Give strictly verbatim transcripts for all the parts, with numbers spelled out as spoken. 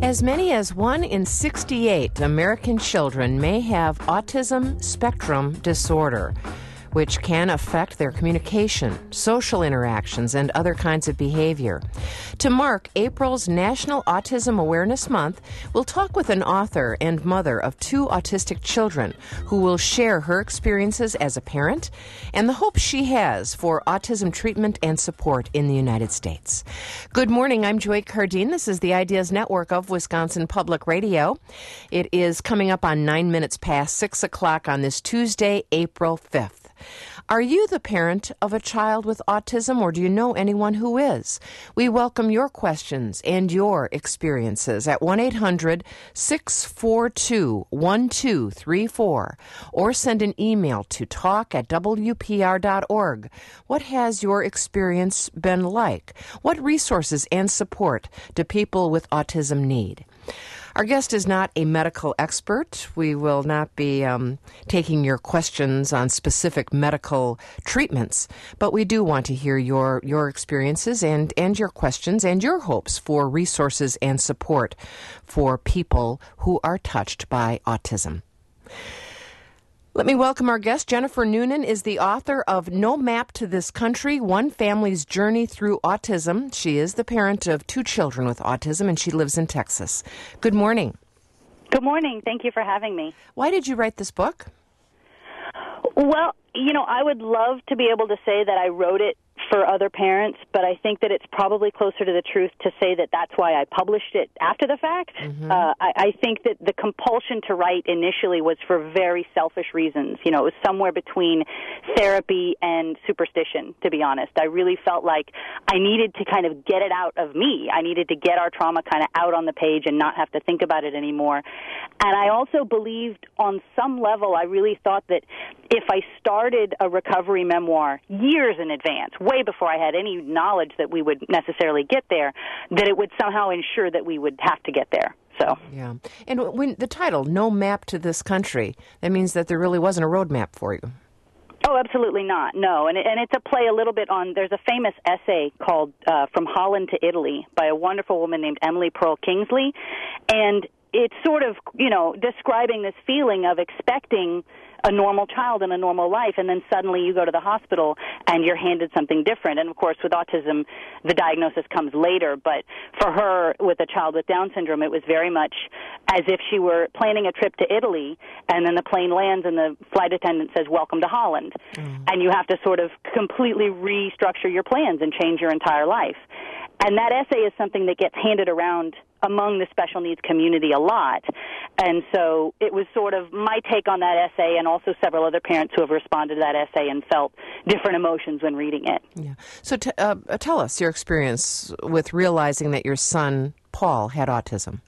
As many as one in sixty-eight American children may have autism spectrum disorder, which can affect their communication, social interactions, and other kinds of behavior. To mark April's National Autism Awareness Month, we'll talk with an author and mother of two autistic children who will share her experiences as a parent and the hope she has for autism treatment and support in the United States. Good morning, I'm Joy Cardine. This is the Ideas Network of Wisconsin Public Radio. It is coming up on nine minutes past six o'clock on this Tuesday, April fifth. Are you the parent of a child with autism, or do you know anyone who is? We welcome your questions and your experiences at one eight hundred six four two one two three four or send an email to talk at w p r dot org. What has your experience been like? What resources and support do people with autism need? Our guest is not a medical expert. We will not be um, taking your questions on specific medical treatments, but we do want to hear your, your experiences and, and your questions and your hopes for resources and support for people who are touched by autism. Let me welcome our guest. Jennifer Noonan is the author of No Map to This Country, One Family's Journey Through Autism. She is the parent of two children with autism, and she lives in Texas. Good morning. Good morning. Thank you for having me. Why did you write this book? Well, you know, I would love to be able to say that I wrote it for other parents, but I think that it's probably closer to the truth to say that that's why I published it after the fact. Mm-hmm. Uh, I, I think that the compulsion to write initially was for very selfish reasons. You know, it was somewhere between therapy and superstition, to be honest. I really felt like I needed to kind of get it out of me. I needed to get our trauma kind of out on the page and not have to think about it anymore. And I also believed on some level, I really thought that if I started a recovery memoir years in advance, way before I had any knowledge that we would necessarily get there, that it would somehow ensure that we would have to get there. So yeah, and when the title "No Map to This Country," that means that there really wasn't a roadmap for you. Oh, absolutely not. No, and it, and it's a play a little bit on. There's a famous essay called uh, "From Holland to Italy" by a wonderful woman named Emily Pearl Kingsley, and it's sort of, you know, describing this feeling of expecting a normal child in a normal life, and then suddenly you go to the hospital and you're handed something different. And, of course, with autism, the diagnosis comes later. But for her, with a child with Down syndrome, it was very much as if she were planning a trip to Italy, and then the plane lands and the flight attendant says, "Welcome to Holland." Mm. And you have to sort of completely restructure your plans and change your entire life. And that essay is something that gets handed around among the special needs community a lot. And so it was sort of my take on that essay, and also several other parents who have responded to that essay and felt different emotions when reading it. Yeah. So t- uh, tell us your experience with realizing that your son, Paul, had autism.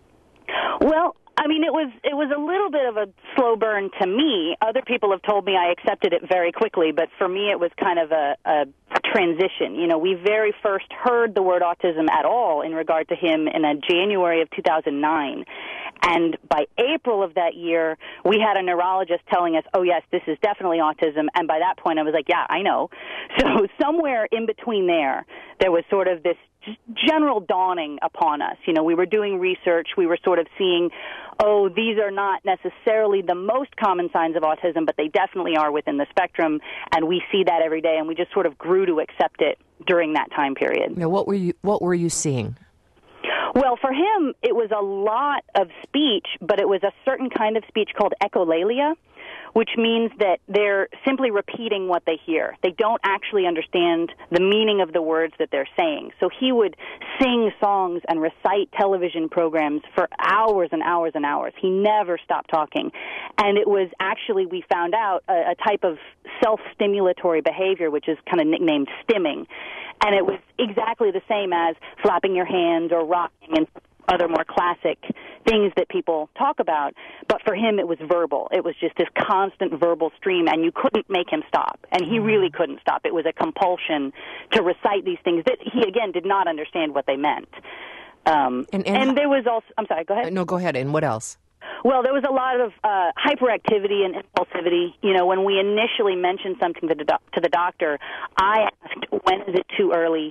Well, I mean, it was it was a little bit of a slow burn to me. Other people have told me I accepted it very quickly, but for me it was kind of a, a transition. You know, we very first heard the word autism at all in regard to him in a January of two thousand nine. And by April of that year, we had a neurologist telling us, oh, yes, this is definitely autism. And by that point, I was like, yeah, I know. So somewhere in between there, there was sort of this general dawning upon us. You know, we were doing research. We were sort of seeing, oh, these are not necessarily the most common signs of autism, but they definitely are within the spectrum. And we see that every day. And we just sort of grew to accept it during that time period. Now, what were you, what were you seeing? Well, for him, it was a lot of speech, but it was a certain kind of speech called echolalia, which means that they're simply repeating what they hear. They don't actually understand the meaning of the words that they're saying. So he would sing songs and recite television programs for hours and hours and hours. He never stopped talking. And it was actually, we found out, a, a type of self-stimulatory behavior, which is kind of nicknamed stimming. And it was exactly the same as flapping your hands or rocking and other more classic things that people talk about. But for him, it was verbal. It was just this constant verbal stream, and you couldn't make him stop. And he really couldn't stop. It was a compulsion to recite these things that he, again, did not understand what they meant. Um, and, and, and there was also, I'm sorry, go ahead. No, go ahead. And what else? Well, there was a lot of uh, hyperactivity and impulsivity. You know, when we initially mentioned something to the, doc- to the doctor, I asked, when is it too early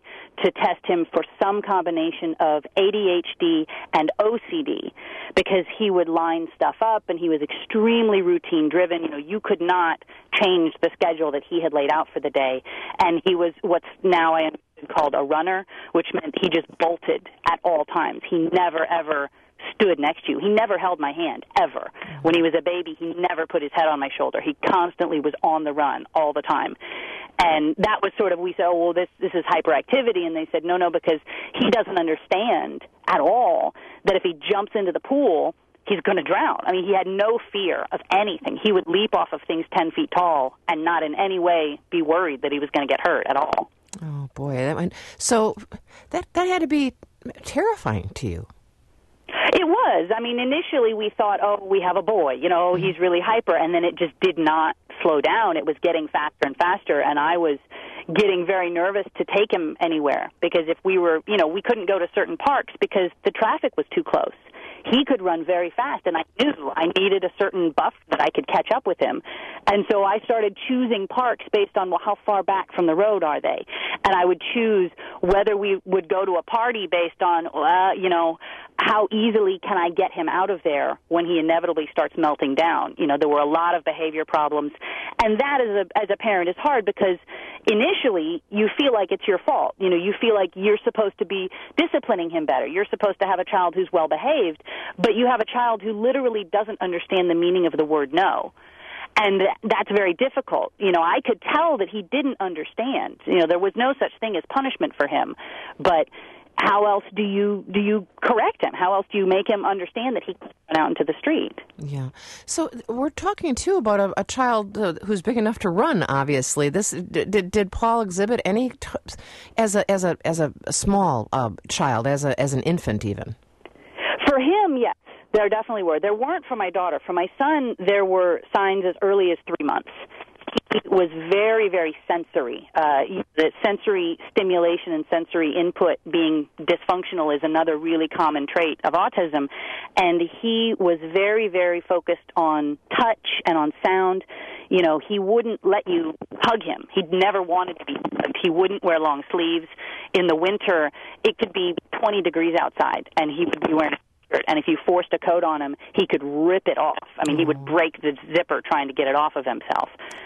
to test him for some combination of A D H D and O C D, because he would line stuff up and he was extremely routine driven. You know, you could not change the schedule that he had laid out for the day, and he was what's now I am called a runner, which meant he just bolted at all times. He never, ever stood next to you. He never held my hand, ever. When he was a baby, he never put his head on my shoulder. He constantly was on the run all the time. And that was sort of, we said, oh, well, this, this is hyperactivity. And they said, no, no, because he doesn't understand at all that if he jumps into the pool, he's going to drown. I mean, he had no fear of anything. He would leap off of things ten feet tall and not in any way be worried that he was going to get hurt at all. Oh, boy. That went, so that, that had to be terrifying to you. It was. I mean, initially we thought, oh, we have a boy, you know, he's really hyper, and then it just did not slow down. It was getting faster and faster, and I was getting very nervous to take him anywhere, because if we were, you know, we couldn't go to certain parks because the traffic was too close. He could run very fast, and I knew I needed a certain buff that I could catch up with him. And so I started choosing parks based on, well, how far back from the road are they? And I would choose whether we would go to a party based on, uh, you know, how easily can I get him out of there when he inevitably starts melting down? You know, there were a lot of behavior problems. And that, as a, as a parent, is hard because initially you feel like it's your fault. You know, you feel like you're supposed to be disciplining him better. You're supposed to have a child who's well-behaved, but you have a child who literally doesn't understand the meaning of the word no. And that's very difficult. You know, I could tell that he didn't understand. You know, there was no such thing as punishment for him. But how else do you do you correct him? How else do you make him understand that he can run out into the street? Yeah. So we're talking, too, about a, a child uh, who's big enough to run, obviously. This did, did Paul exhibit any, t- as a as a, as a small uh, child, as a as an infant even? For him, yes. There definitely were. There weren't for my daughter. For my son, there were signs as early as three months. He was very, very sensory. Uh, the sensory stimulation and sensory input being dysfunctional is another really common trait of autism. And he was very, very focused on touch and on sound. You know, he wouldn't let you hug him. He'd never wanted to be hugged. He wouldn't wear long sleeves. In the winter, it could be twenty degrees outside, and he would be wearing and if you forced a coat on him, he could rip it off. I mean, he would break the zipper trying to get it off of himself.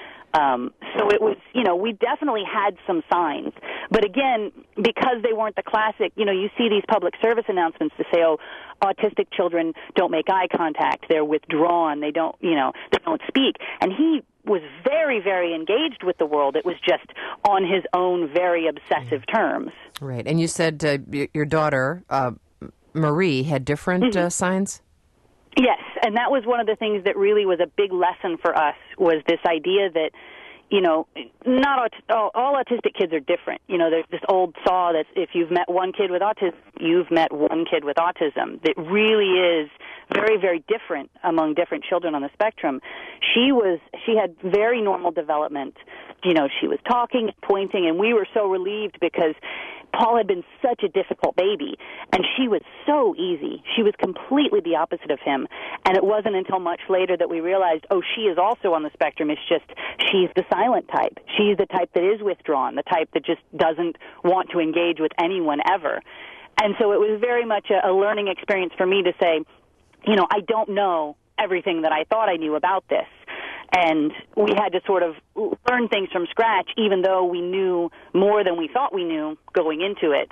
Um, so it was, you know, we definitely had some signs. But again, because they weren't the classic, you know, you see these public service announcements to say, oh, autistic children don't make eye contact, they're withdrawn, they don't, you know, they don't speak. And he was very, very engaged with the world. It was just on his own very obsessive terms. Right. And you said uh, your daughter, uh, Marie, had different mm-hmm. uh, signs? Yes, and that was one of the things that really was a big lesson for us, was this idea that, you know, not aut- all, all autistic kids are different. You know, there's this old saw that if you've met one kid with autism, you've met one kid with autism. That really is very, very different among different children on the spectrum. She was, she had very normal development. You know, she was talking, pointing, and we were so relieved because Paul had been such a difficult baby, and she was so easy. She was completely the opposite of him, and it wasn't until much later that we realized, oh, she is also on the spectrum. It's just she's the silent type. She's the type that is withdrawn, the type that just doesn't want to engage with anyone ever. And so it was very much a, a learning experience for me to say, you know, I don't know everything that I thought I knew about this. And we had to sort of learn things from scratch, even though we knew more than we thought we knew going into it.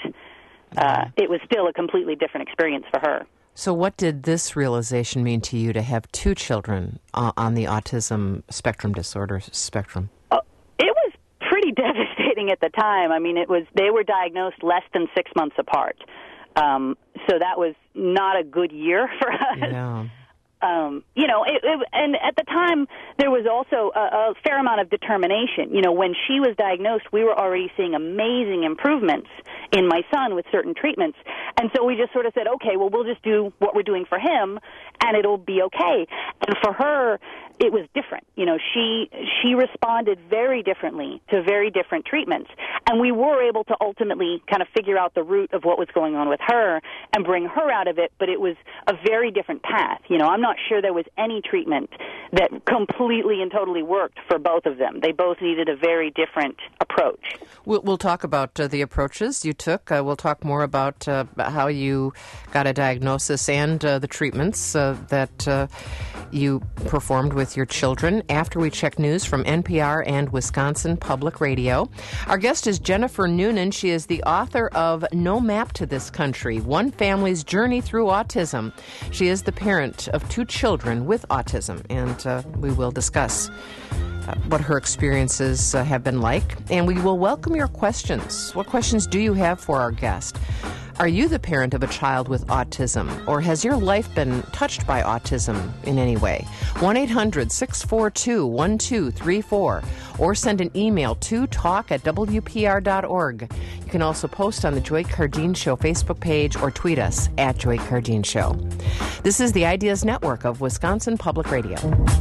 Uh, it was still a completely different experience for her. So what did this realization mean to you, to have two children uh, on the autism spectrum disorder spectrum? Uh, it was pretty devastating at the time. I mean, it was they were diagnosed less than six months apart. Um, so that was not a good year for us. Yeah. Um, you know, it, it, and at the time, there was also a, a fair amount of determination. You know, when she was diagnosed, we were already seeing amazing improvements in my son with certain treatments. And so we just sort of said, okay, well, we'll just do what we're doing for him, and it'll be okay. And for her, it was different. You know, she she responded very differently to very different treatments. And we were able to ultimately kind of figure out the root of what was going on with her and bring her out of it, but it was a very different path. You know, I'm not sure there was any treatment that completely and totally worked for both of them. They both needed a very different approach. We'll, we'll talk about uh, the approaches. You took. Uh, we'll talk more about uh, how you got a diagnosis and uh, the treatments uh, that uh, you performed with your children after we check news from N P R and Wisconsin Public Radio. Our guest is Jennifer Noonan. She is the author of No Map to This Country, One Family's Journey Through Autism. She is the parent of two children with autism, and uh, we will discuss uh, what her experiences uh, have been like. And we will welcome your questions. What questions do you have for our guest? Are you the parent of a child with autism, or has your life been touched by autism in any way? one eight hundred six four two one two three four, or send an email to talk at w p r dot org. You can also post on the Joy Cardeen Show Facebook page or tweet us at Joy Cardeen Show. This is the Ideas Network of Wisconsin Public Radio.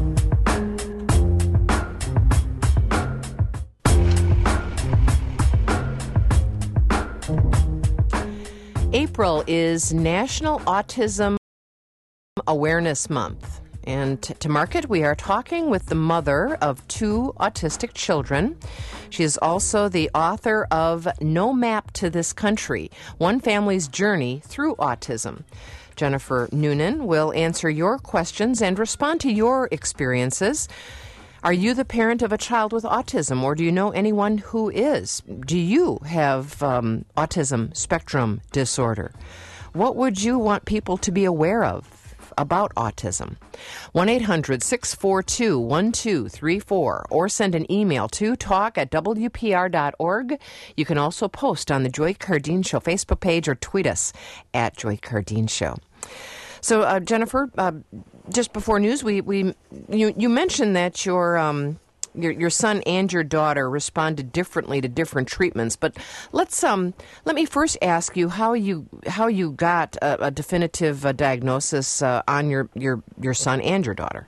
April is National Autism Awareness Month. And to mark it, we are talking with the mother of two autistic children. She is also the author of No Map to This Country, One Family's Journey Through Autism. Jennifer Noonan will answer your questions and respond to your experiences. Are you the parent of a child with autism, or do you know anyone who is? Do you have um, autism spectrum disorder? What would you want people to be aware of about autism? one eight hundred six four two one two three four, or send an email to talk at w p r dot org. You can also post on the Joy Cardeen Show Facebook page or tweet us at Joy Cardeen Show. So, uh, Jennifer, uh, just before news, we, we you you mentioned that your um your your son and your daughter responded differently to different treatments. But let's um let me first ask you how you how you got a, a definitive uh, diagnosis uh, on your, your your son and your daughter.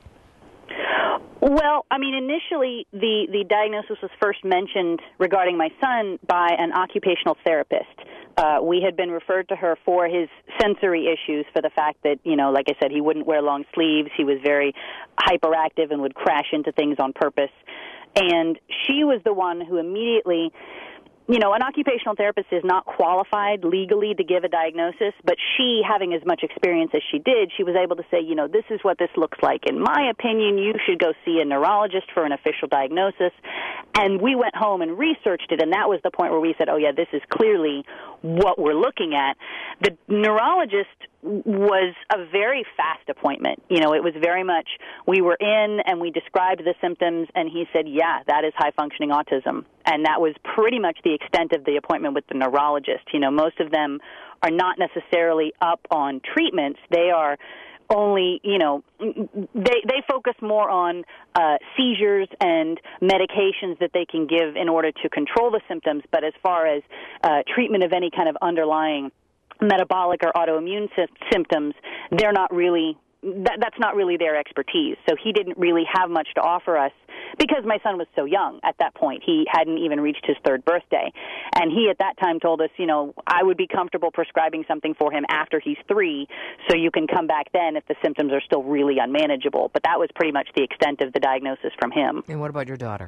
Well, I mean, initially the the diagnosis was first mentioned regarding my son by an occupational therapist. Uh, we had been referred to her for his sensory issues, for the fact that, you know, like I said, he wouldn't wear long sleeves. He was very hyperactive and would crash into things on purpose. And she was the one who immediately, you know, an occupational therapist is not qualified legally to give a diagnosis, but she, having as much experience as she did, she was able to say, you know, this is what this looks like. In my opinion, you should go see a neurologist for an official diagnosis. And we went home and researched it, and that was the point where we said, oh, yeah, this is clearly what we're looking at. The neurologist was a very fast appointment. You know, it was very much, we were in and we described the symptoms, and he said, yeah, that is high-functioning autism. And that was pretty much the extent of the appointment with the neurologist. You know, most of them are not necessarily up on treatments. They are only, you know, they they focus more on uh, seizures and medications that they can give in order to control the symptoms. But as far as uh, treatment of any kind of underlying metabolic or autoimmune sy- symptoms, they're not really, that, that's not really their expertise. So he didn't really have much to offer us because my son was so young at that point. He hadn't even reached his third birthday. And he at that time told us, you know, I would be comfortable prescribing something for him after he's three, so you can come back then if the symptoms are still really unmanageable. But that was pretty much the extent of the diagnosis from him. And what about your daughter?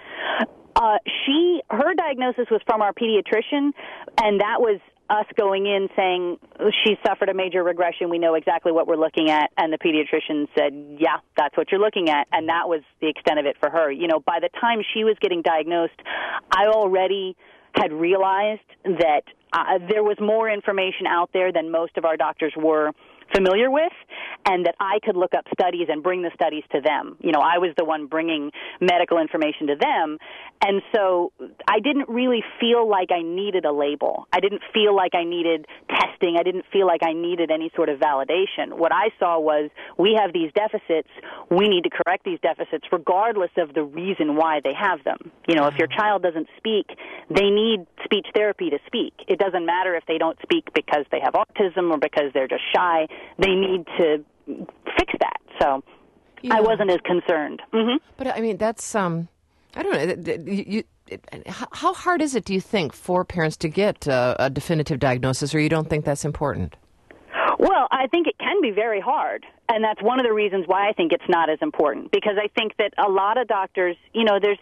Uh, she, her diagnosis was from our pediatrician, and that was us going in saying she suffered a major regression. We know exactly what we're looking at. And the pediatrician said, yeah, that's what you're looking at. And that was the extent of it for her. You know, by the time she was getting diagnosed, I already had realized that uh, there was more information out there than most of our doctors were familiar with, and that I could look up studies and bring the studies to them. You know, I was the one bringing medical information to them, and so I didn't really feel like I needed a label. I didn't feel like I needed testing. I didn't feel like I needed any sort of validation. What I saw was, we have these deficits. We need to correct these deficits regardless of the reason why they have them. You know, if your child doesn't speak, they need speech therapy to speak. It doesn't matter if they don't speak because they have autism or because they're just shy. They need to fix that. So yeah. I wasn't as concerned. Mm-hmm. But, I mean, that's, um, I don't know, you, you, it, how hard is it, do you think, for parents to get uh, a definitive diagnosis, or you don't think that's important? Well, I think it can be very hard, and that's one of the reasons why I think it's not as important, because I think that a lot of doctors, you know, there's this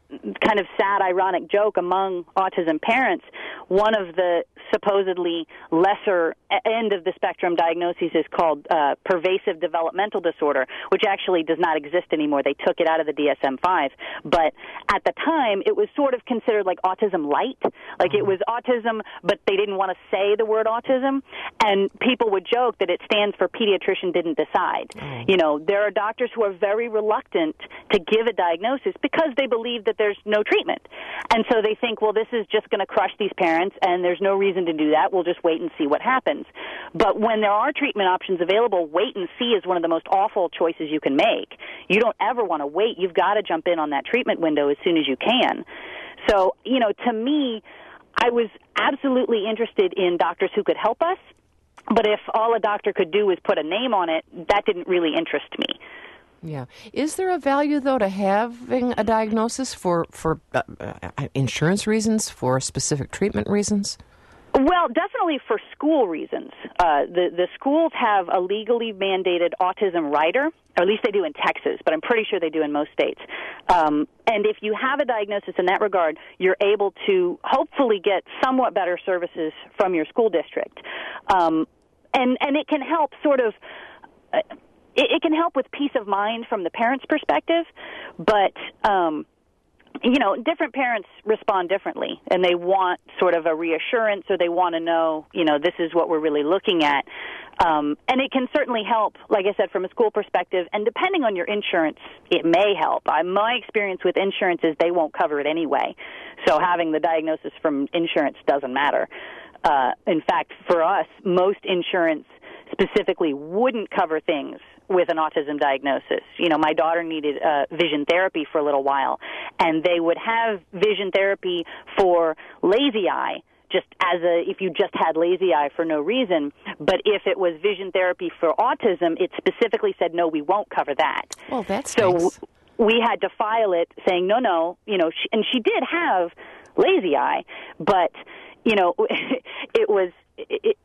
kind of sad, ironic joke among autism parents. One of the supposedly lesser end of the spectrum diagnoses is called uh, pervasive developmental disorder, which actually does not exist anymore. They took it out of the D S M five. But at the time, it was sort of considered like autism light. Like it was autism, but they didn't want to say the word autism. And people would joke that it stands for pediatrician didn't decide. Mm. You know, there are doctors who are very reluctant to give a diagnosis because they believe that there's no treatment. And so they think, well, this is just going to crush these parents, and there's no reason to do that. We'll just wait and see what happens. But when there are treatment options available, wait and see is one of the most awful choices you can make. You don't ever want to wait. You've got to jump in on that treatment window as soon as you can. So, you know, to me, I was absolutely interested in doctors who could help us, but if all a doctor could do was put a name on it, that didn't really interest me. Yeah. Is there a value, though, to having a diagnosis for, for uh, uh, insurance reasons, for specific treatment reasons? Well, definitely for school reasons. Uh, the, the schools have a legally mandated autism rider, or at least they do in Texas, but I'm pretty sure they do in most states. Um, and if you have a diagnosis in that regard, you're able to hopefully get somewhat better services from your school district. Um, and, and it can help sort of... Uh, it, it can help with peace of mind from the parent's perspective, but... Um, You know, different parents respond differently, and they want sort of a reassurance, or they want to know, you know, this is what we're really looking at. Um, and it can certainly help, like I said, from a school perspective, and depending on your insurance, it may help. I, my experience with insurance is they won't cover it anyway, so having the diagnosis from insurance doesn't matter. Uh, in fact, for us, most insurance specifically wouldn't cover things with an autism diagnosis. You know, my daughter needed uh, vision therapy for a little while, and they would have vision therapy for lazy eye, just as a, if you just had lazy eye for no reason. But if it was vision therapy for autism, it specifically said, no, we won't cover that. Well, that's so nice. We had to file it saying, no, no, you know, she, and she did have lazy eye, but, you know, it was... It,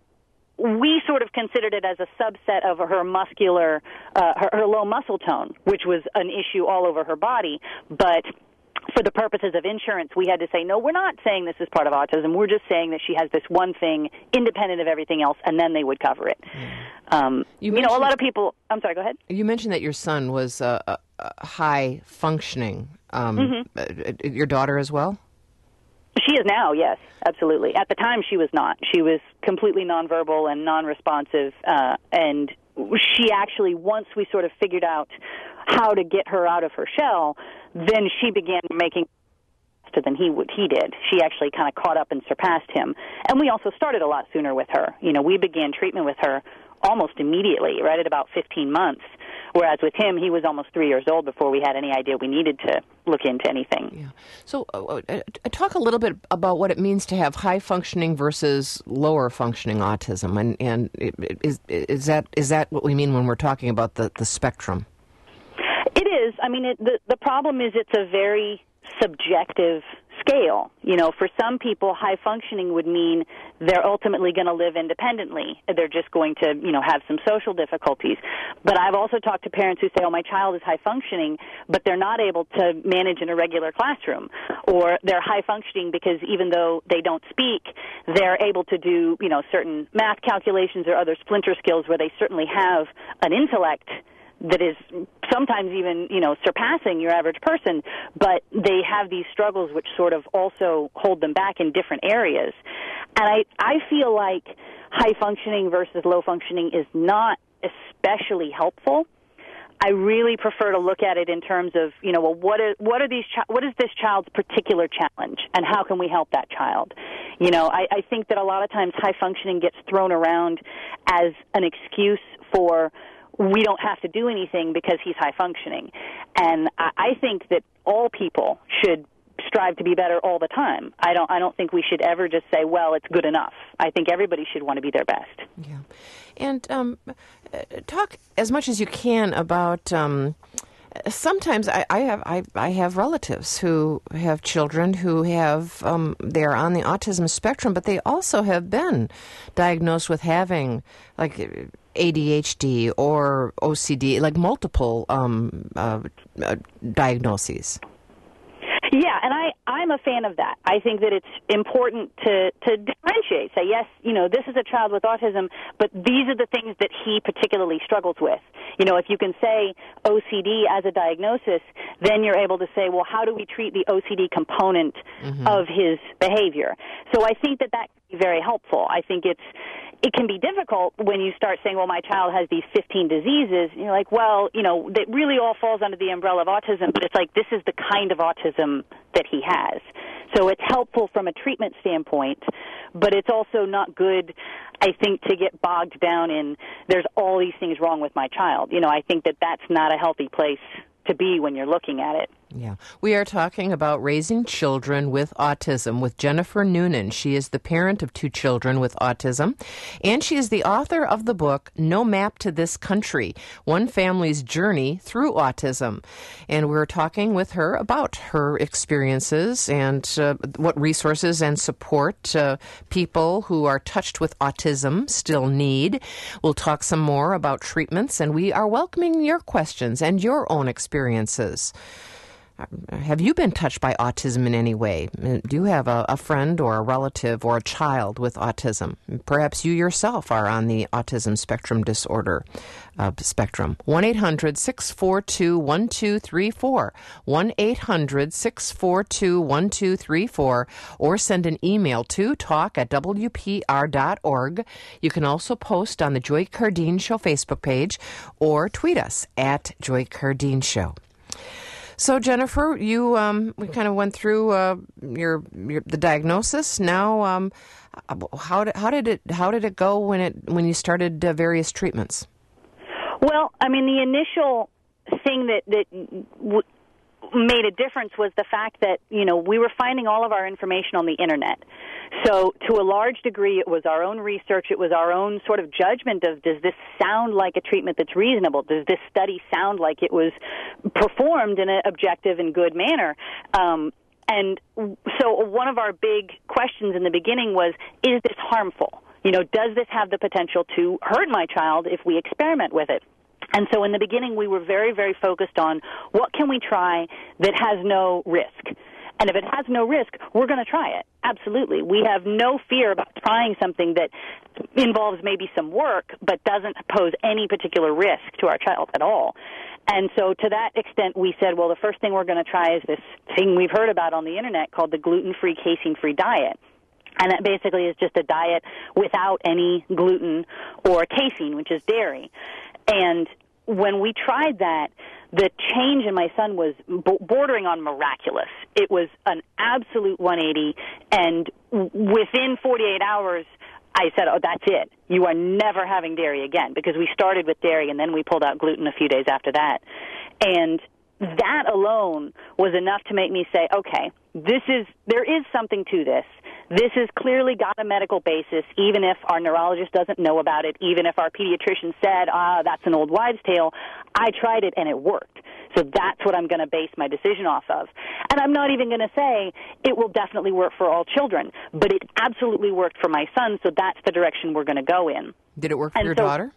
we sort of considered it as a subset of her muscular, uh, her, her low muscle tone, which was an issue all over her body. But for the purposes of insurance, we had to say, no, we're not saying this is part of autism. We're just saying that she has this one thing independent of everything else, and then they would cover it. Um, you, you know, a lot of people... I'm sorry, go ahead. You mentioned that your son was uh, uh, high functioning. Um, mm-hmm. uh, your daughter as well? She is now, yes, absolutely. At the time, she was not. She was completely nonverbal and non-responsive, uh, and she actually, once we sort of figured out how to get her out of her shell, then she began making faster than he would. He did. She actually kind of caught up and surpassed him. And we also started a lot sooner with her. You know, we began treatment with her almost immediately, right at about fifteen months. Whereas with him, he was almost three years old before we had any idea we needed to look into anything. Yeah. So uh, uh, talk a little bit about what it means to have high-functioning versus lower-functioning autism. And, and is, is, that, is that what we mean when we're talking about the, the spectrum? It is. I mean, it, the, the problem is it's a very subjective scale. You know, for some people, high functioning would mean they're ultimately going to live independently. They're just going to, you know, have some social difficulties. But I've also talked to parents who say, oh, my child is high functioning, but they're not able to manage in a regular classroom. Or they're high functioning because even though they don't speak, they're able to do, you know, certain math calculations or other splinter skills where they certainly have an intellect that is sometimes even, you know, surpassing your average person, but they have these struggles which sort of also hold them back in different areas. And I, I feel like high functioning versus low functioning is not especially helpful. I really prefer to look at it in terms of, you know, well, what are, what are these, chi- what is this child's particular challenge, and how can we help that child? You know, I, I think that a lot of times high functioning gets thrown around as an excuse for we don't have to do anything because he's high functioning. And I, I think that all people should strive to be better all the time. I don't I don't think we should ever just say, well, it's good enough. I think everybody should want to be their best. Yeah. And um, talk as much as you can about um, sometimes I, I have I, I have relatives who have children who have um, they're on the autism spectrum, but they also have been diagnosed with having like A D H D or O C D, like multiple um, uh, uh, diagnoses. Yeah, and I, I'm a fan of that. I think that it's important to, to differentiate. Say, yes, you know, this is a child with autism, but these are the things that he particularly struggles with. You know, if you can say O C D as a diagnosis, then you're able to say, well, how do we treat the O C D component mm-hmm. of his behavior? So I think that that can be very helpful. I think it's it can be difficult when you start saying, well, my child has these fifteen diseases. And you're like, well, you know, that really all falls under the umbrella of autism, but it's like this is the kind of autism that he has. So it's helpful from a treatment standpoint, but it's also not good, I think, to get bogged down in there's all these things wrong with my child. You know, I think that that's not a healthy place to be when you're looking at it. Yeah. We are talking about raising children with autism with Jennifer Noonan. She is the parent of two children with autism, and she is the author of the book, No Map to This Country, One Family's Journey Through Autism. And we're talking with her about her experiences and uh, what resources and support uh, people who are touched with autism still need. We'll talk some more about treatments, and we are welcoming your questions and your own experiences. Have you been touched by autism in any way? Do you have a, a friend or a relative or a child with autism? Perhaps you yourself are on the autism spectrum disorder uh, spectrum. one eight hundred six four two one two three four. one eight hundred six four two one two three four. Or send an email to talk at w p r dot org. You can also post on the Joy Cardine Show Facebook page or tweet us at Joy Cardine Show. So, Jennifer, you um, we kind of went through uh, your, your the diagnosis. Now, um, how did how did it how did it go when it when you started uh, various treatments? Well, I mean, the initial thing that that w- made a difference was the fact that you know we were finding all of our information on the internet. So, to a large degree, it was our own research. It was our own sort of judgment of, does this sound like a treatment that's reasonable? Does this study sound like it was performed in an objective and good manner? Um, and so one of our big questions in the beginning was, is this harmful? You know, does this have the potential to hurt my child if we experiment with it? And so in the beginning, we were very, very focused on what can we try that has no risk? And if it has no risk, we're going to try it. Absolutely. We have no fear about trying something that involves maybe some work but doesn't pose any particular risk to our child at all. And so to that extent, we said, well, the first thing we're going to try is this thing we've heard about on the Internet called the gluten-free, casein-free diet. And that basically is just a diet without any gluten or casein, which is dairy. And when we tried that, the change in my son was bordering on miraculous. It was an absolute one eighty, and within forty-eight hours, I said, oh, that's it. You are never having dairy again, because we started with dairy, and then we pulled out gluten a few days after that. And that alone was enough to make me say, okay, this is there is something to this. This has clearly got a medical basis, even if our neurologist doesn't know about it, even if our pediatrician said, ah, that's an old wives' tale. I tried it, and it worked. So that's what I'm going to base my decision off of. And I'm not even going to say it will definitely work for all children, but it absolutely worked for my son, so that's the direction we're going to go in. Did it work for and your so daughter?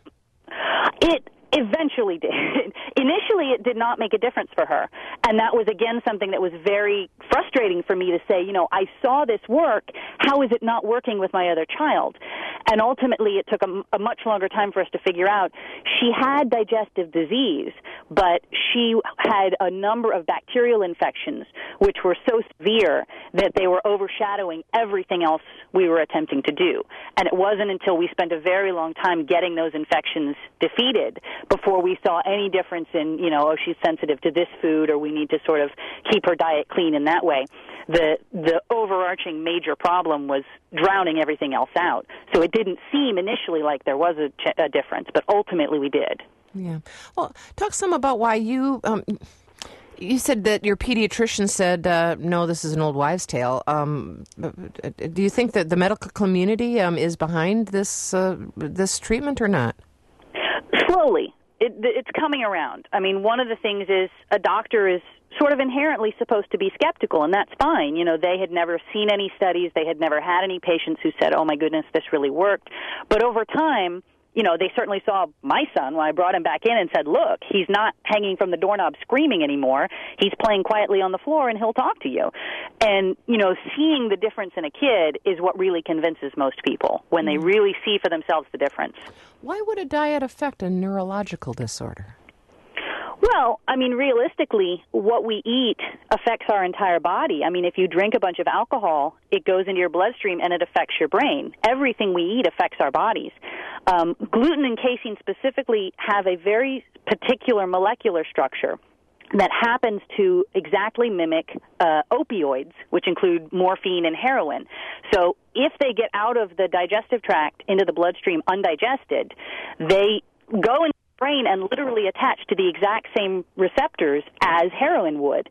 It eventually did. Initially, it did not make a difference for her. And that was, again, something that was very frustrating for me to say, you know, I saw this work. How is it not working with my other child? And ultimately, it took a, a much longer time for us to figure out. She had digestive disease, but she had a number of bacterial infections, which were so severe that they were overshadowing everything else we were attempting to do. And it wasn't until we spent a very long time getting those infections defeated before we saw any difference in, you know, oh, she's sensitive to this food, or we need to sort of keep her diet clean in that way. The the overarching major problem was drowning everything else out. So it didn't seem initially like there was a, ch- a difference, but ultimately we did. Yeah. Well, talk some about why you... Um, You said that your pediatrician said, uh, no, this is an old wives' tale. Um, do you think that the medical community um, is behind this uh, this treatment or not? Slowly. It, it's coming around. I mean, one of the things is a doctor is sort of inherently supposed to be skeptical, and that's fine. You know, they had never seen any studies. They had never had any patients who said, oh, my goodness, this really worked. But over time, you know, they certainly saw my son when I brought him back in and said, look, he's not hanging from the doorknob screaming anymore. He's playing quietly on the floor, and he'll talk to you. And, you know, seeing the difference in a kid is what really convinces most people, when they really see for themselves the difference. Why would a diet affect a neurological disorder? Well, I mean, realistically, what we eat affects our entire body. I mean, if you drink a bunch of alcohol, it goes into your bloodstream and it affects your brain. Everything we eat affects our bodies. Um, gluten and casein specifically have a very particular molecular structure that happens to exactly mimic uh, opioids, which include morphine and heroin. So if they get out of the digestive tract into the bloodstream undigested, they go in brain and literally attached to the exact same receptors as heroin would.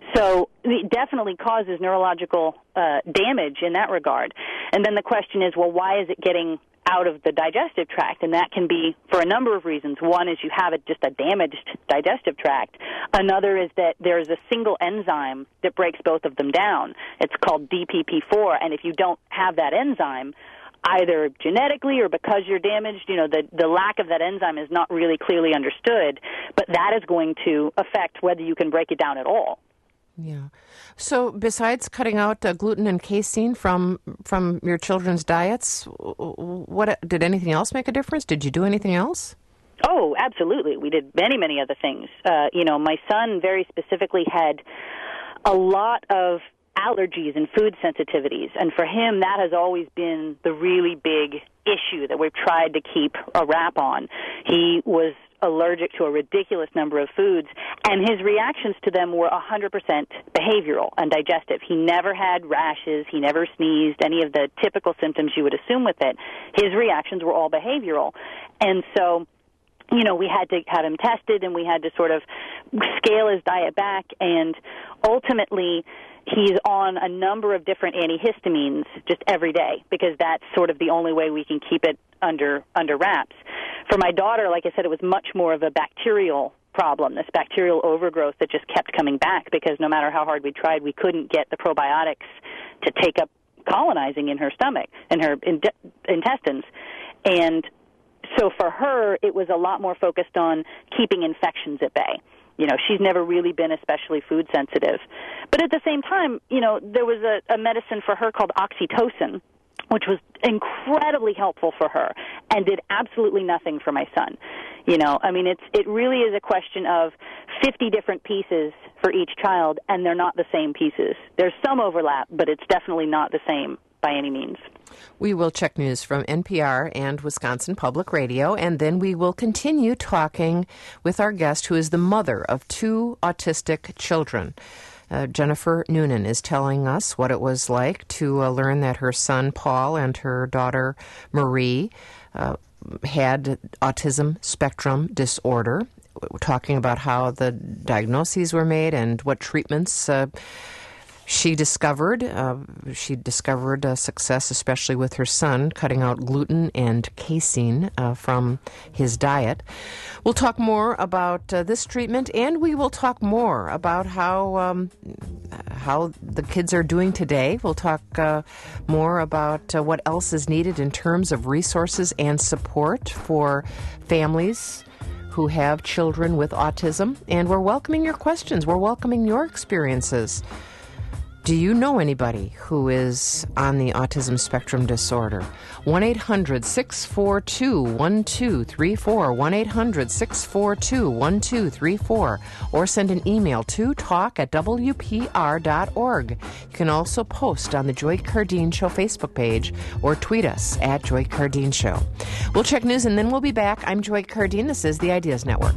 So it definitely causes neurological uh, damage in that regard. And then the question is, well, why is it getting out of the digestive tract? And that can be for a number of reasons. One is you have a, just a damaged digestive tract. Another is that there is a single enzyme that breaks both of them down. It's called D P P four, and if you don't have that enzyme, either genetically or because you're damaged, you know, the, the lack of that enzyme is not really clearly understood, but that is going to affect whether you can break it down at all. Yeah. So besides cutting out uh, gluten and casein from from your children's diets, what did anything else make a difference? Did you do anything else? Oh, absolutely. We did many, many other things. Uh, you know, my son very specifically had a lot of allergies and food sensitivities, and for him that has always been the really big issue that we've tried to keep a wrap on. He was allergic to a ridiculous number of foods, and his reactions to them were one hundred percent behavioral and digestive. He never had rashes, he never sneezed, any of the typical symptoms you would assume with it. His reactions were all behavioral. And so, you know, we had to have him tested, and we had to sort of scale his diet back, and ultimately he's on a number of different antihistamines just every day, because that's sort of the only way we can keep it under under wraps. For my daughter, like I said, it was much more of a bacterial problem, this bacterial overgrowth that just kept coming back, because no matter how hard we tried, we couldn't get the probiotics to take up colonizing in her stomach, in her in- intestines. And so for her, it was a lot more focused on keeping infections at bay. You know, she's never really been especially food sensitive. But at the same time, you know, there was a, a medicine for her called oxytocin, which was incredibly helpful for her and did absolutely nothing for my son. You know, I mean, it's it really is a question of fifty different pieces for each child, and they're not the same pieces. There's some overlap, but it's definitely not the same by any means. We will check news from N P R and Wisconsin Public Radio, and then we will continue talking with our guest, who is the mother of two autistic children. Uh, Jennifer Noonan is telling us what it was like to uh, learn that her son Paul and her daughter Marie uh, had autism spectrum disorder. We're talking about how the diagnoses were made and what treatments uh, She discovered, uh, she discovered uh, success, especially with her son, cutting out gluten and casein uh, from his diet. We'll talk more about uh, this treatment, and we will talk more about how um, how the kids are doing today. We'll talk uh, more about uh, what else is needed in terms of resources and support for families who have children with autism. And we're welcoming your questions. We're welcoming your experiences. Do you know anybody who is on the autism spectrum disorder? one eight hundred six four two one two three four, one eight hundred six four two one two three four, or send an email to talk at w p r dot org. You can also post on the Joy Cardeen Show Facebook page or tweet us at Joy Cardeen Show. We'll check news and then we'll be back. I'm Joy Cardeen. This is the Ideas Network.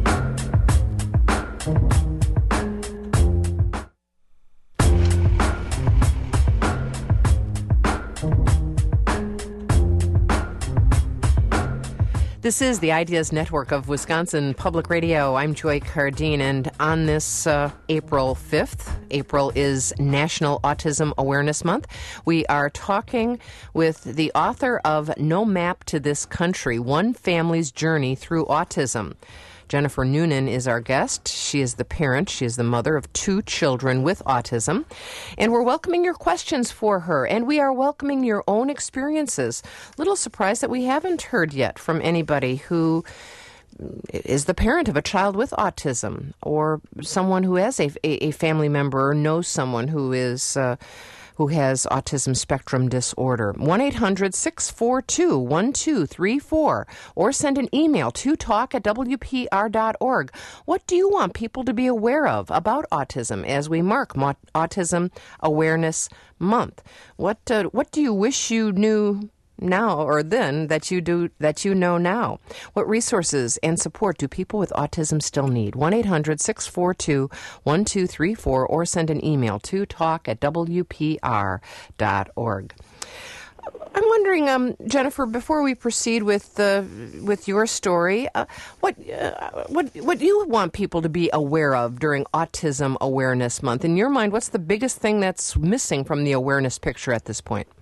This is the Ideas Network of Wisconsin Public Radio. I'm Joy Cardeen, and on this uh, April fifth, April is National Autism Awareness Month, we are talking with the author of No Map to This Country, One Family's Journey Through Autism. Jennifer Noonan is our guest. She is the parent. She is the mother of two children with autism. And we're welcoming your questions for her, and we are welcoming your own experiences. Little surprised that we haven't heard yet from anybody who is the parent of a child with autism, or someone who has a, a, a family member or knows someone who is uh, who has autism spectrum disorder. one eight hundred six four two one two three four, or send an email to talk at w p r dot org. What do you want people to be aware of about autism as we mark Mo- Autism Awareness Month? What uh, what do you wish you knew now or then that you do that you know now? What resources and support do people with autism still need? one eight hundred six four two one two three four, or send an email to talk at w p r dot org. I'm wondering, um, Jennifer, before we proceed with uh, with your story, uh, what uh, what what do you want people to be aware of during Autism Awareness Month? In your mind, what's the biggest thing that's missing from the awareness picture at this point?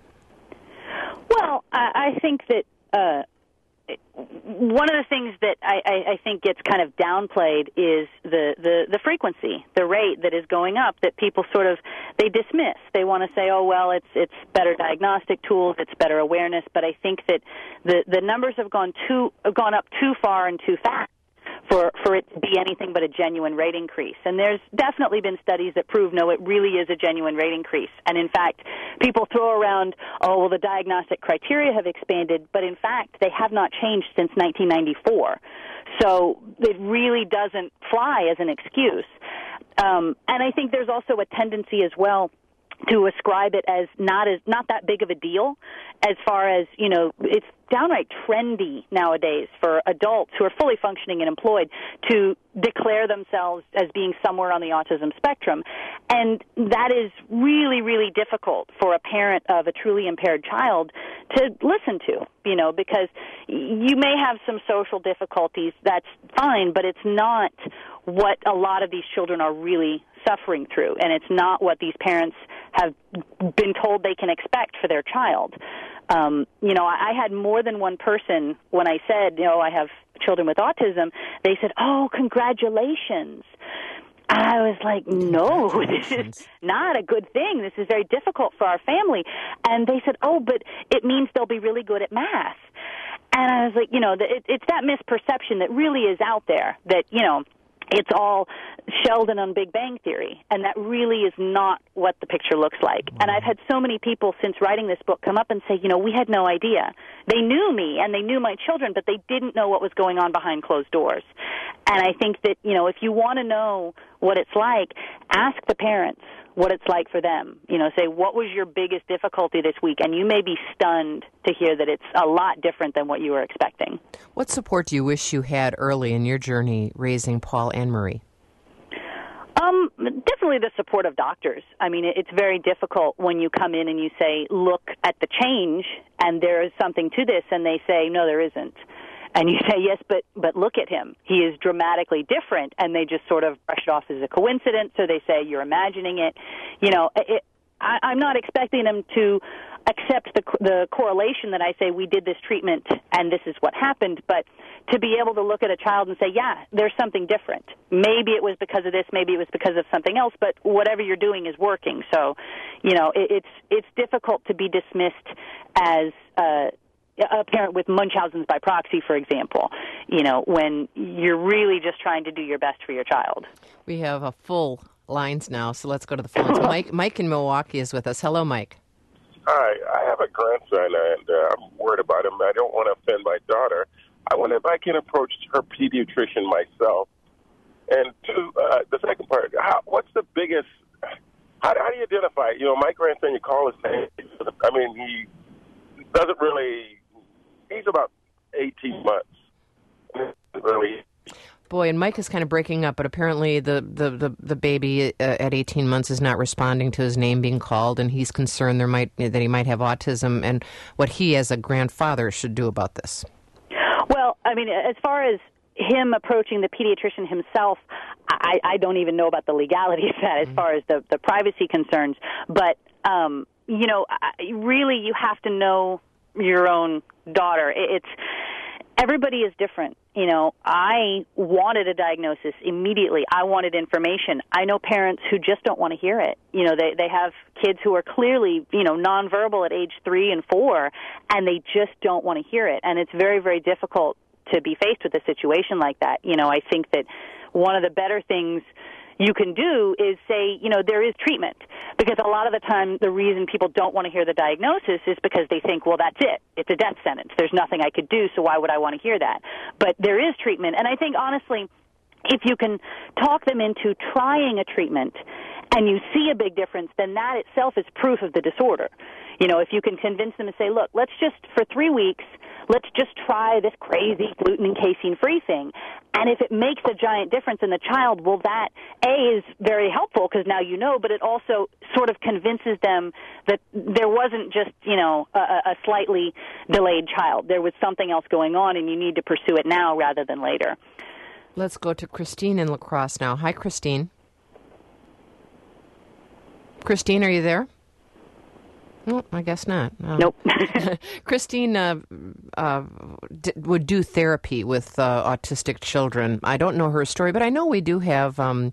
Well, I, I think that uh, one of the things that I, I, I think gets kind of downplayed is the, the, the frequency, the rate that is going up, that people sort of, they dismiss. They want to say, oh, well, it's it's better diagnostic tools, it's better awareness, but I think that the, the numbers have gone too have gone up too far and too fast for, for it to be anything but a genuine rate increase. And there's definitely been studies that prove, no, it really is a genuine rate increase. And in fact, people throw around, oh, well, the diagnostic criteria have expanded, but in fact, they have not changed since nineteen ninety-four. So it really doesn't fly as an excuse. Um, and I think there's also a tendency as well to ascribe it as not as not that big of a deal, as far as, you know, it's downright trendy nowadays for adults who are fully functioning and employed to declare themselves as being somewhere on the autism spectrum. And that is really, really difficult for a parent of a truly impaired child to listen to, you know, because you may have some social difficulties, that's fine, but it's not what a lot of these children are really suffering through, and it's not what these parents have been told they can expect for their child. Um, you know, I had more than one person, when I said, you know, I have children with autism, they said, oh, congratulations. I was like, no, this is not a good thing. This is very difficult for our family. And they said, oh, but it means they'll be really good at math. And I was like, you know, it, it's that misperception that really is out there, that, you know, it's all Sheldon on Big Bang Theory, and that really is not what the picture looks like. And I've had so many people since writing this book come up and say, you know, we had no idea. They knew me and they knew my children, but they didn't know what was going on behind closed doors. And I think that, you know, if you want to know what it's like, ask the parents what it's like for them. You know, say, what was your biggest difficulty this week? And you may be stunned to hear that it's a lot different than what you were expecting. What support do you wish you had early in your journey raising Paul and Marie? Um, definitely the support of doctors. I mean, it's very difficult when you come in and you say, look at the change, and there is something to this, and they say, no, there isn't. And you say, yes, but but look at him. He is dramatically different. And they just sort of brush it off as a coincidence, or they say, you're imagining it. You know, it, I, I'm not expecting them to accept the the correlation that I say we did this treatment and this is what happened, but to be able to look at a child and say, yeah, there's something different. Maybe it was because of this, maybe it was because of something else, but whatever you're doing is working. So, you know, it, it's it's difficult to be dismissed as uh, a parent with Munchausen's by proxy, for example, you know, when you're really just trying to do your best for your child. We have a full lines now, so let's go to the phones. Mike, Mike in Milwaukee is with us. Hello, Mike. Hi, I have a grandson, and uh, I'm worried about him. I don't want to offend my daughter. I wonder if I can approach her pediatrician myself. And two, uh, the second part, how, what's the biggest, how, how do you identify, you know, my grandson, you call his name, I mean, he doesn't really, he's about eighteen months, really. Boy, and Mike is kind of breaking up, but apparently the, the, the, the baby uh, at eighteen months is not responding to his name being called, and he's concerned there might that he might have autism, and what he as a grandfather should do about this. Well, I mean, as far as him approaching the pediatrician himself, I, I don't even know about the legality of that as mm-hmm. far as the, the privacy concerns. But, um, you know, really you have to know your own daughter. It's everybody is different. You know, I wanted a diagnosis immediately. I wanted information. I know parents who just don't want to hear it. You know, they, they have kids who are clearly, you know, nonverbal at age three and four, and they just don't want to hear it. And it's very, very difficult to be faced with a situation like that. You know, I think that one of the better things you can do is say, you know, there is treatment. Because a lot of the time, the reason people don't want to hear the diagnosis is because they think, well, that's it. It's a death sentence. There's nothing I could do, so why would I want to hear that? But there is treatment. And I think, honestly, if you can talk them into trying a treatment and you see a big difference, then that itself is proof of the disorder. You know, if you can convince them to say, look, let's just, for three weeks, let's just try this crazy gluten and casein-free thing. And if it makes a giant difference in the child, well, that, A, is very helpful because now you know, but it also sort of convinces them that there wasn't just, you know, a, a slightly delayed child. There was something else going on, and you need to pursue it now rather than later. Let's go to Christine in La Crosse now. Hi, Christine. Christine, are you there? Well, I guess not. Uh, nope. Christine uh, uh, d- would do therapy with uh, autistic children. I don't know her story, but I know we do have um,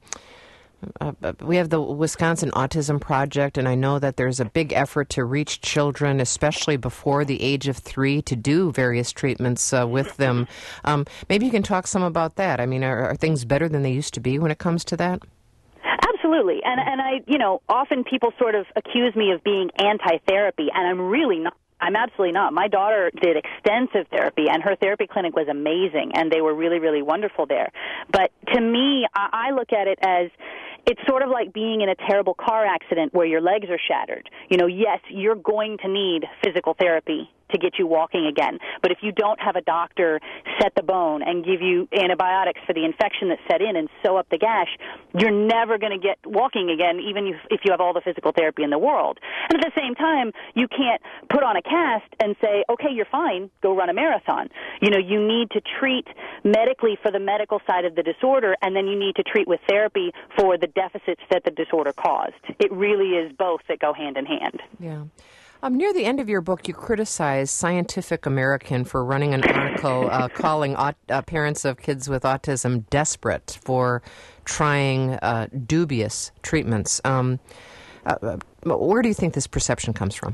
uh, we have the Wisconsin Autism Project, and I know that there's a big effort to reach children, especially before the age of three, to do various treatments uh, with them. Um, maybe you can talk some about that. I mean, are, are things better than they used to be when it comes to that? Absolutely. And and I, you know, often people sort of accuse me of being anti-therapy, and I'm really not. I'm absolutely not. My daughter did extensive therapy, and her therapy clinic was amazing, and they were really, really wonderful there. But to me, I look at it as it's sort of like being in a terrible car accident where your legs are shattered. You know, yes, you're going to need physical therapy to get you walking again. But if you don't have a doctor set the bone and give you antibiotics for the infection that set in and sew up the gash, you're never going to get walking again, even if you have all the physical therapy in the world. And at the same time, you can't put on a cast and say, okay, you're fine, go run a marathon. You know, you need to treat medically for the medical side of the disorder, and then you need to treat with therapy for the deficits that the disorder caused. It really is both that go hand in hand. Yeah. Um, near the end of your book, you criticize Scientific American for running an article uh, calling aut- uh, parents of kids with autism desperate for trying uh, dubious treatments. Um, uh, where do you think this perception comes from?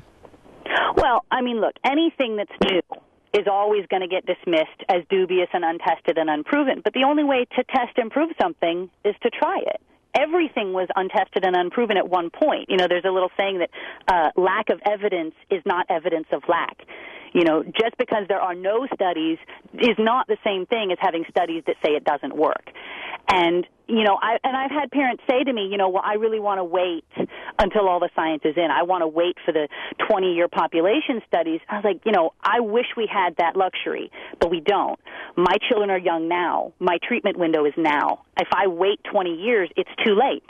Well, I mean, look, anything that's new is always going to get dismissed as dubious and untested and unproven. But the only way to test and prove something is to try it. Everything was untested and unproven at one point. You know, there's a little saying that uh, lack of evidence is not evidence of lack. You know, just because there are no studies is not the same thing as having studies that say it doesn't work. And, you know, I, and I've had parents say to me, you know, well, I really want to wait until all the science is in. I want to wait for the twenty-year population studies. I was like, you know, I wish we had that luxury, but we don't. My children are young now. My treatment window is now. If I wait twenty years, it's too late.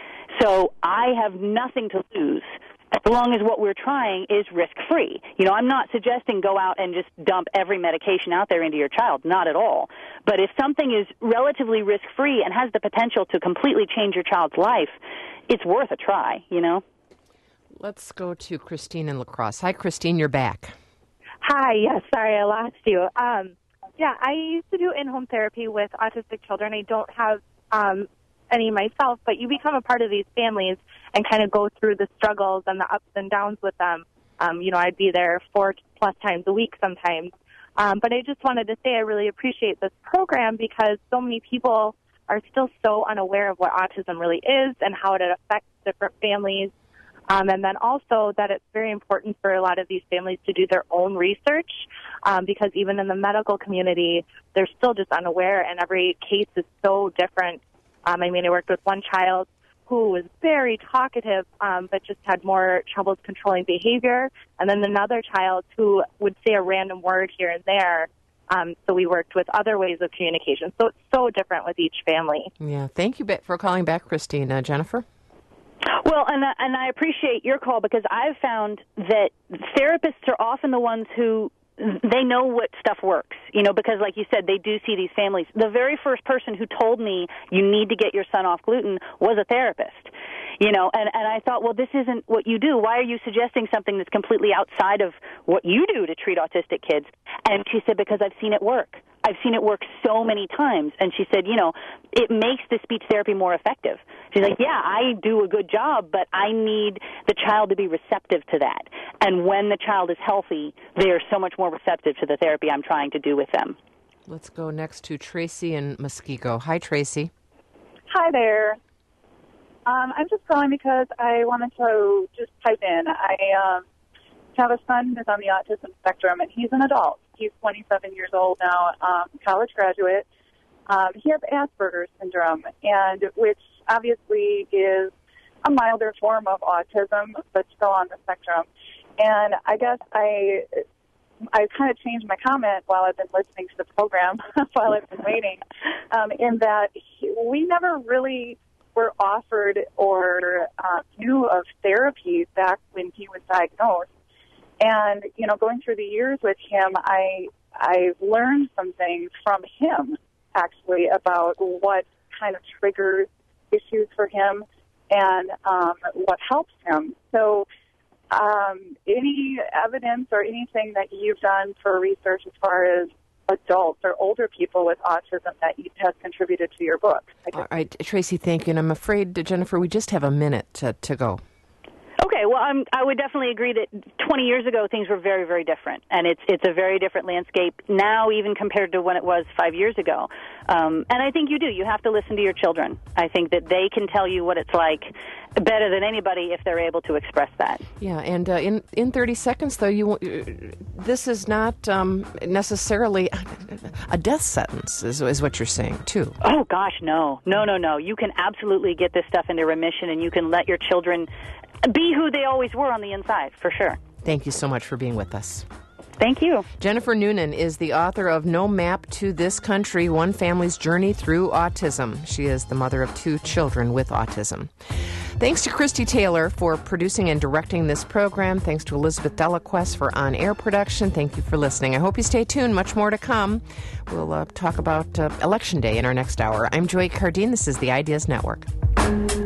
So I have nothing to lose as long as what we're trying is risk-free. You know, I'm not suggesting go out and just dump every medication out there into your child, not at all. But if something is relatively risk-free and has the potential to completely change your child's life, it's worth a try, you know? Let's go to Christine in La Crosse. Hi, Christine, you're back. Hi, yes, sorry, I lost you. Um, yeah, I used to do in-home therapy with autistic children. I don't have um, any myself, but you become a part of these families and kind of go through the struggles and the ups and downs with them. Um, you know, I'd be there four plus times a week sometimes. Um, but I just wanted to say I really appreciate this program because so many people are still so unaware of what autism really is and how it affects different families. Um, and then also that it's very important for a lot of these families to do their own research um, because even in the medical community, they're still just unaware, and every case is so different. Um, I mean, I worked with one child who was very talkative um, but just had more troubles controlling behavior, and then another child who would say a random word here and there. Um, so we worked with other ways of communication. So it's so different with each family. Yeah, thank you for calling back, Christine. Uh, Jennifer? Well, and, uh, and I appreciate your call because I've found that therapists are often the ones who they know what stuff works, you know, because like you said, they do see these families. The very first person who told me you need to get your son off gluten was a therapist. You know, and, and I thought, well, this isn't what you do. Why are you suggesting something that's completely outside of what you do to treat autistic kids? And she said, because I've seen it work. I've seen it work so many times. And she said, you know, it makes the speech therapy more effective. She's like, yeah, I do a good job, but I need the child to be receptive to that. And when the child is healthy, they are so much more receptive to the therapy I'm trying to do with them. Let's go next to Tracy in Muskego. Hi, Tracy. Hi there. Um, I'm just calling because I wanted to just pipe in. I um, have a son who's on the autism spectrum, and he's an adult. He's twenty-seven years old now, um, college graduate. Um, he has Asperger's syndrome, and which obviously is a milder form of autism, but still on the spectrum. And I guess I I kind of changed my comment while I've been listening to the program, while I've been waiting, um, in that he, we never really were offered or uh, knew of therapies back when he was diagnosed. And, you know, going through the years with him, I, I've learned some things from him, actually, about what kind of triggers issues for him and um, what helps him. So um, any evidence or anything that you've done for research as far as adults or older people with autism that has contributed to your book? All right, Tracy, thank you. And I'm afraid, Jennifer, we just have a minute to, to go. Okay, well, I'm, I would definitely agree that twenty years ago things were very, very different, and it's it's a very different landscape now, even compared to when it was five years ago. Um, and I think you do. You have to listen to your children. I think that they can tell you what it's like better than anybody if they're able to express that. Yeah, and uh, in in thirty seconds, though, you this is not um, necessarily a death sentence, is, is what you're saying, too. Oh, gosh, no. No, no, no. You can absolutely get this stuff into remission, and you can let your children be who they always were on the inside, for sure. Thank you so much for being with us. Thank you. Jennifer Noonan is the author of No Map to This Country, One Family's Journey Through Autism. She is the mother of two children with autism. Thanks to Christy Taylor for producing and directing this program. Thanks to Elizabeth Delaquest for on-air production. Thank you for listening. I hope you stay tuned. Much more to come. We'll uh, talk about uh, Election Day in our next hour. I'm Joy Cardine. This is the Ideas Network.